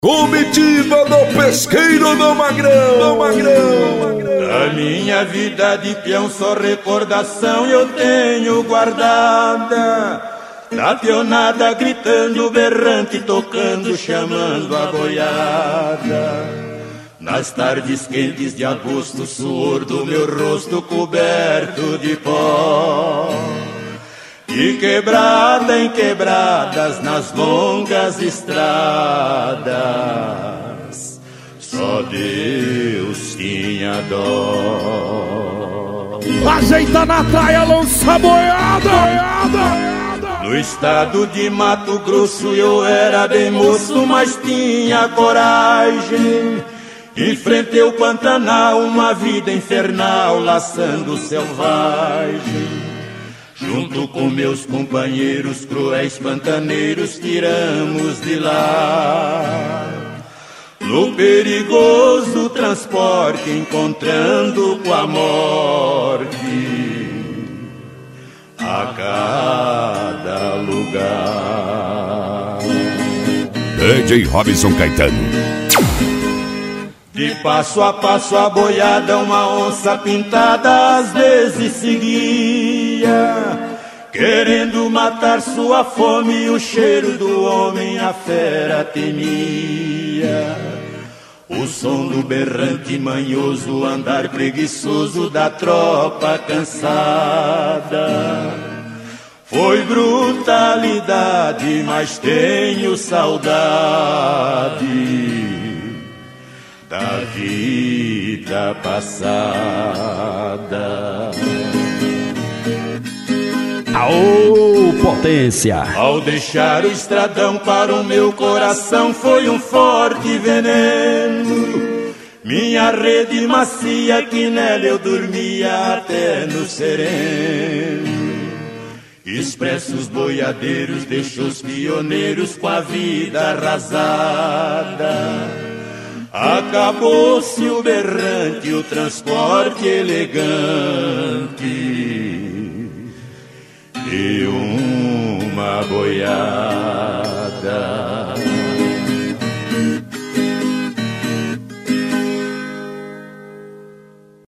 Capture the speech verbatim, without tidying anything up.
Comitiva do pesqueiro do Magrão, do Magrão. Da minha vida de peão só recordação eu tenho guardada. Da peonada gritando, berrante, tocando, chamando a boiada. Nas tardes quentes de agosto, suor do meu rosto coberto de pó. E quebrada em quebradas nas longas estradas, só Deus tinha dó. Ajeita na traia, lança a boiada, boiada. No estado de Mato Grosso eu era bem moço, mas tinha coragem. Enfrentei o Pantanal, uma vida infernal, laçando selvagem. Junto com meus companheiros cruéis pantaneiros tiramos de lá. No perigoso transporte encontrando com a morte a cada lugar. D J Robinson Caetano. De passo a passo a boiada uma onça pintada às vezes seguia, querendo matar sua fome, o cheiro do homem a fera temia. O som do berrante manhoso, o andar preguiçoso da tropa cansada. Foi brutalidade, mas tenho saudade da vida passada. Aô, potência! Ao deixar o estradão para o meu coração foi um forte veneno. Minha rede macia que nela eu dormia até no sereno. Expressos boiadeiros deixou os pioneiros com a vida arrasada. Acabou-se o berrante, o transporte elegante e uma boiada.